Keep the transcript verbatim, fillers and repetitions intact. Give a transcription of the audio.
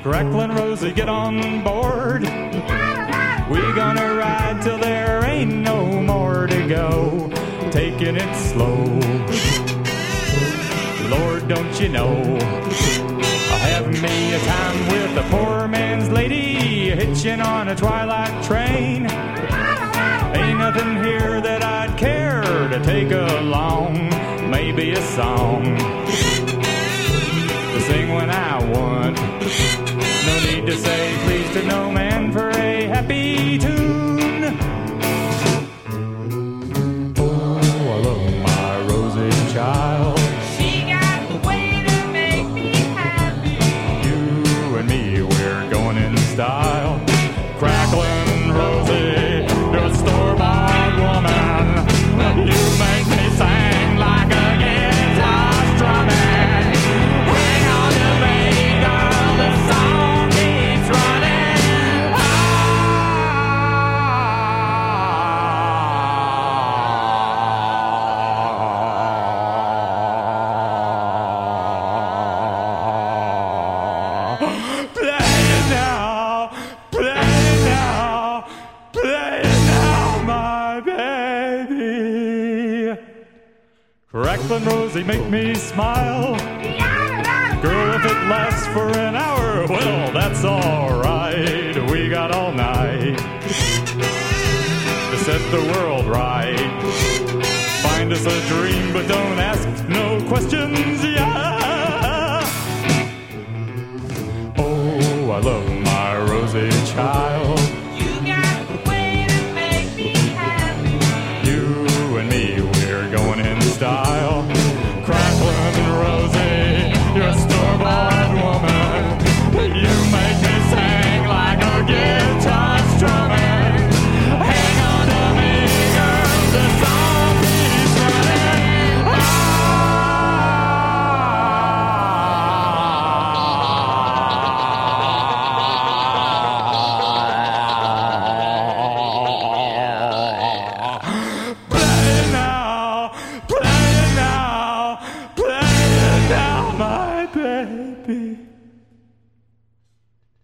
Crackling Rosie, get on board. We gonna ride till there ain't no more to go. Taking it slow. Lord, don't you know, I'll have me a time with a poor man's lady, hitching on a twilight train. Ain't nothing here that I'd care to take along. Maybe a song to sing when I want. No need to say please to no man for a happy tune. Oh, I love my Rosie child. She got a way to make me happy. You and me, we're going in style. Crackling Rosie, you're a store-bought woman. You make me sing like a guitar strumming. Hang on to me, girl, the song keeps running. Ah. Play now, play now, play now, my baby. Crackling Rosie, make me smile. Girl, if it lasts for an hour, well, that's alright. We got all night to set the world right. Find us a dream, but don't ask no questions.